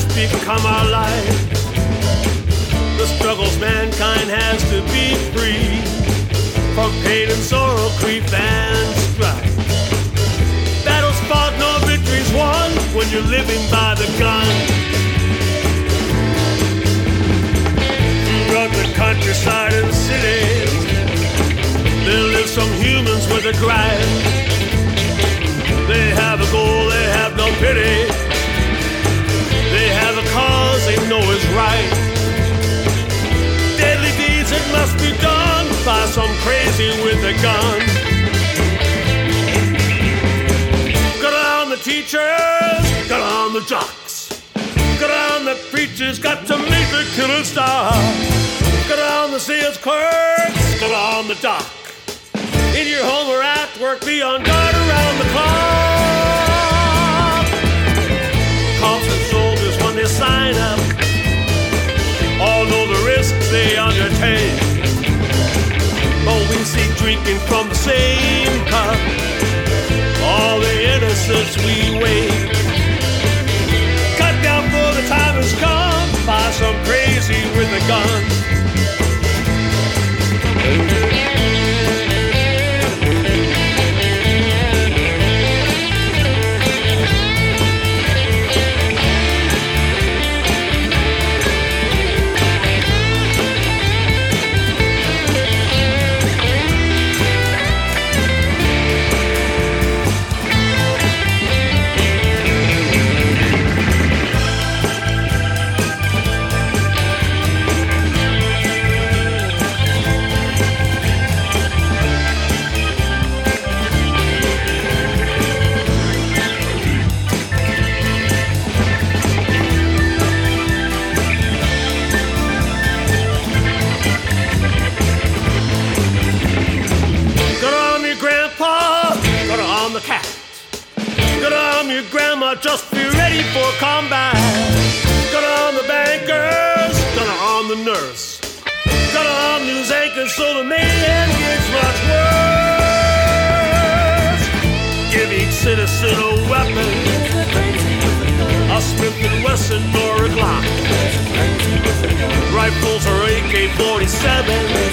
become our life. The struggles mankind has to be free from pain and sorrow, grief and strife. Battles fought, no victories won when you're living by the gun. Throughout the countryside and cities, there live some humans with a gripe. They have a goal, they have no pity. They have a cause they know is right. Deadly deeds that must be done by some crazy with a gun. Got on the teachers, got on the jocks, got on the preachers, got to make the killer stop. Got on the sales clerks, got on the dock. In your home or at work, be on guard around the clock. Cops and soldiers when they sign up all know the risks they undertake. Oh, we see drinking from the same cup, all the innocents we wait. Cut down for the time has come by some crazy with a gun. Your grandma, just be ready for combat. Got on the bankers, got on the nurse, got on news anchors so the mayhem gets much worse. Give each citizen a weapon, a Smith & Wesson or a Glock, rifles or AK-47.